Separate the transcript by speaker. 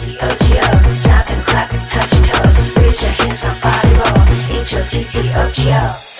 Speaker 1: TTOGO. Snap and clap and touch your toes. Raise your hands up, body roll. H-O-T-T-O-G-O.